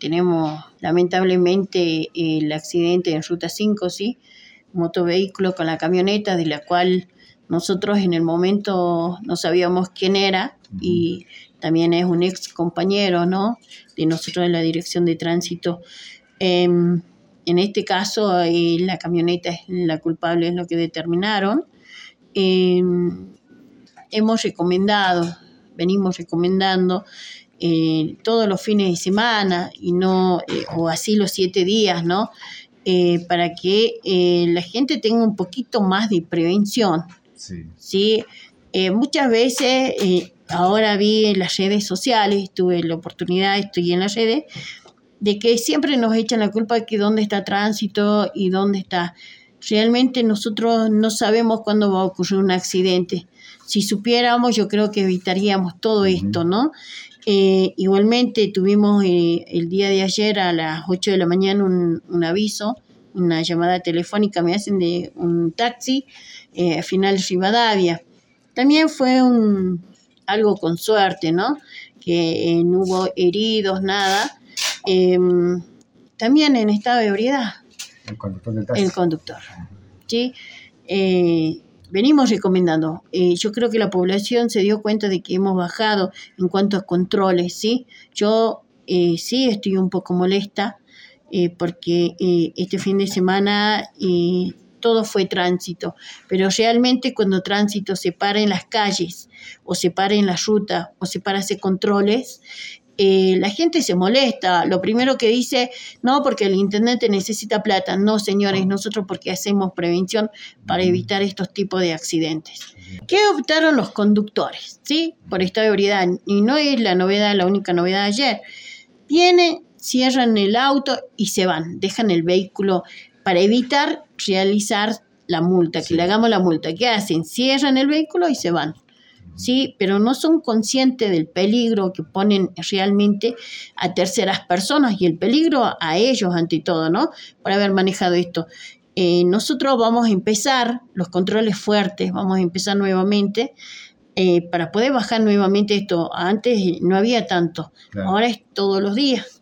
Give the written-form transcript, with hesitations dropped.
tenemos lamentablemente el accidente en Ruta 5, ¿sí? Motovehículo con la camioneta, de la cual nosotros en el momento no sabíamos quién era, y también es un ex compañero, ¿no?, de nosotros en la Dirección de Tránsito. En este caso, la camioneta es la culpable, es lo que determinaron. Venimos recomendando todos los fines de semana, y no o así los 7 días, ¿no? Para que la gente tenga un poquito más de prevención. Sí. ¿Sí? Muchas veces, ahora vi en las redes sociales, tuve la oportunidad, estoy en las redes, de que siempre nos echan la culpa de que dónde está tránsito y dónde está. Realmente nosotros no sabemos cuándo va a ocurrir un accidente. Si supiéramos, yo creo que evitaríamos todo esto, ¿no? Igualmente tuvimos el día de ayer a las 8 de la mañana un aviso, una llamada telefónica me hacen de un taxi, final Rivadavia. También fue algo con suerte, ¿no? Que no hubo heridos, nada. También en estado de ebriedad. El conductor del taxi. El conductor, ¿sí? Venimos recomendando. Yo creo que la población se dio cuenta de que hemos bajado en cuanto a controles, ¿sí? Yo sí estoy un poco molesta porque este fin de semana todo fue tránsito, pero realmente cuando tránsito se para en las calles o se para en la ruta o se para a hacer controles, la gente se molesta. Lo primero que dice, no, porque el intendente necesita plata. No, señores, nosotros porque hacemos prevención para evitar estos tipos de accidentes. ¿Qué optaron los conductores? ¿Sí? Por estado de ebriedad. Y no es la única novedad de ayer. Vienen, cierran el auto y se van. Dejan el vehículo para evitar realizar la multa, que le hagamos la multa. ¿Qué hacen? Cierran el vehículo y se van. Sí, pero no son conscientes del peligro que ponen realmente a terceras personas y el peligro a ellos ante todo, ¿no? Por haber manejado esto. Nosotros vamos a empezar los controles fuertes, vamos a empezar nuevamente para poder bajar nuevamente esto. Antes no había tanto, claro. Ahora es todos los días.